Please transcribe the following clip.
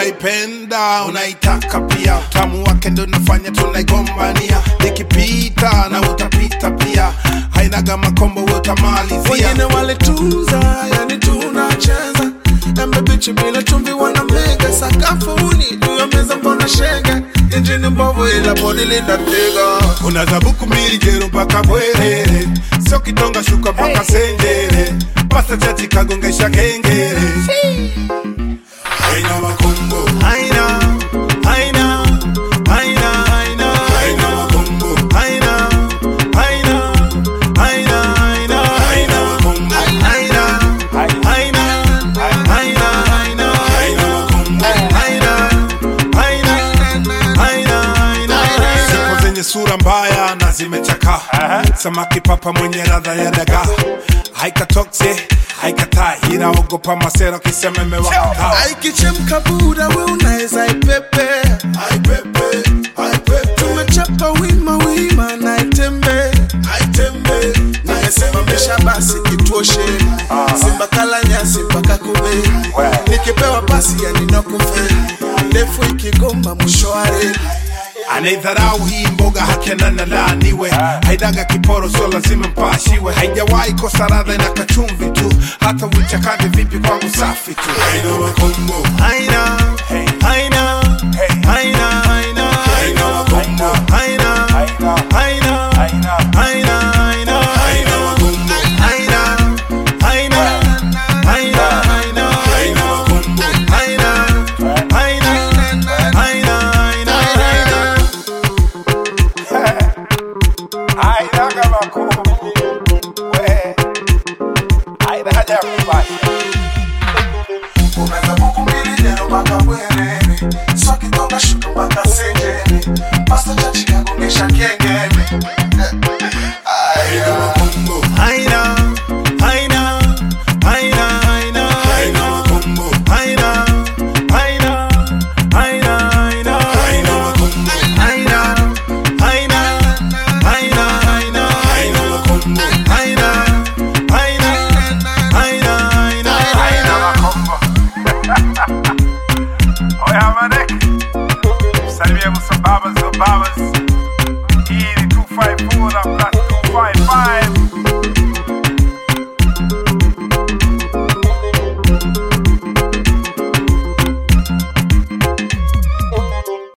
unaipenda, unaitaka pia. Utamu wake ndo nafanya tunaigombania. Nikipita na utapita pia. Hainaga makombo utamalizia. Wengine wale tunza, yani tunacheza. Embe bichi bila chumvi wana mega. Sakafuni, juu ya meza mbona shega. Injini mbovu ila bodi linatega. Unazabuku miligero mpaka bwerere. Sio kitonga shuka mpaka senjere. Pasta chachi kagongesha kengere. Haina makombo, Haina makombo, haina makombo, haina makombo, siku zenye sura mbaya na zimechakaa. Samaki papa mwenye ladha ya dagaa. Haikatokse, haikatai, inaogopa masera kisema imewakataa. Aikichemka buda we unaeza ipepe. Tumechapa wima na itembe. Naesimamisha basi kituoshe. Simba kala nyasi mpaka kube. Nikipewa pasi ya ninokufe. Ndefu ikigomba mshwari. Anaidharau hii mboga hakena na laaniwe. Haidaga kiporo so lazima mpashiwe. Haijawahi kosa ladha ina kachumvi tu. Hata uichakage vipi kwangu safi tu. Haina makombo, Haina makombo, haina makombo, haina unazabuku miligero mpaka bwerere. Sio kitonga shuka mpaka senjere. Pasta chachi kagongesha kenge.